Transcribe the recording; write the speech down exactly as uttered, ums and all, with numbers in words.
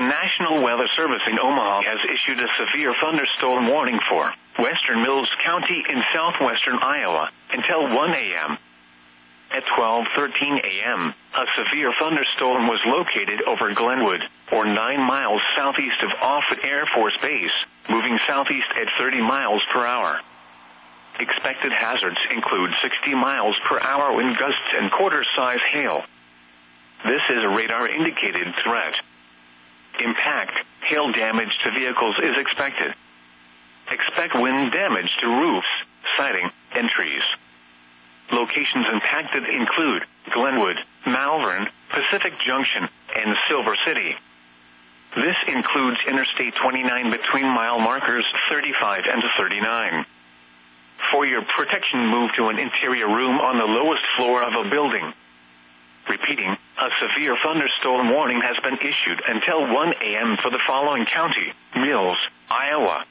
National Weather Service in Omaha has issued a severe thunderstorm warning for western Mills County in southwestern Iowa until one a.m. At twelve thirteen a.m., a severe thunderstorm was located over Glenwood, or nine miles southeast of Offutt Air Force Base, moving southeast at thirty miles per hour. Expected hazards include sixty miles per hour wind gusts and quarter-size hail. This is a radar-indicated threat. Impact, hail damage to vehicles is expected. Expect wind damage to roofs, siding, and trees. Locations impacted include Glenwood, Malvern, Pacific Junction, and Silver City. This includes Interstate twenty-nine between mile markers thirty-five and thirty-nine. For your protection, move to an interior room on the lowest floor of a building. Repeating, a severe thunderstorm warning has been issued until one a.m. for the following county: Mills, Iowa,